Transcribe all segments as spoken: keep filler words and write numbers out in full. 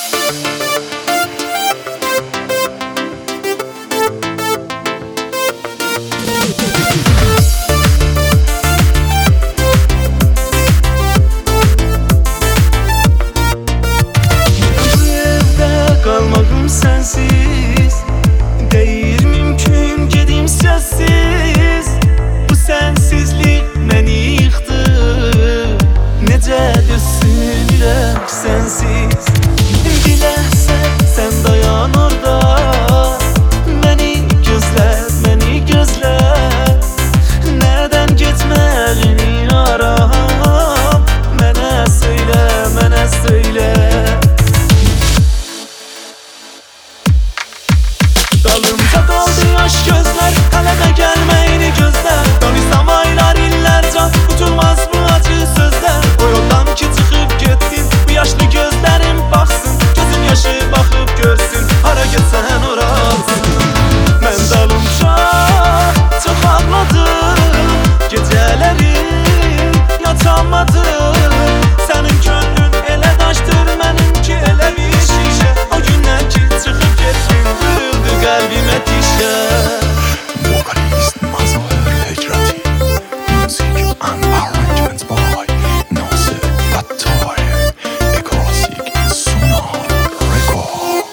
Kalmağım sensiz değil mümkün, gedim sessiz. Bu sensizlik məni yıxdı. Necədir sürürəm sensiz. Biləsən sən dayan orada, məni gözlə, məni gözlə. Nədən getməyini aram, mənə söylə, mənə söylə. Dalımca doldu yaş gözler, kaleme gelmeyini gözler. Danışsam aylar illerce, unutulmaz bu acı sözler. O yoldan ki çıkıp gittin, bu yaşlı gözlerim baksın. Gözün yaşı bakıp görsün, hara gitsen orasın. Ben dalımca çok ağladım, geceleri yatamadım. Senin gönlün ele taştır, benimki ele bir şişe. O günden ki çıkıp gittin, kırıldı kalbime dişe. Vocalist Mazhar Hicrati. Music and arrangements by Nasir Attari. A classic Sonar Records.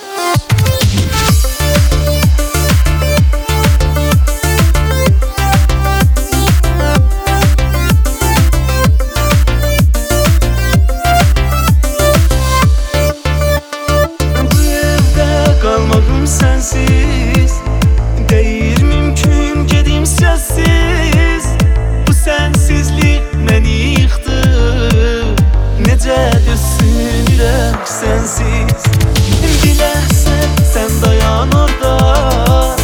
Bu evde kalmağım sensiz değil mümkün, gedim sessiz. Bu sensizlik məni yıxdı. Necədir sürürəm sensiz. Biləsən sən dayan orada,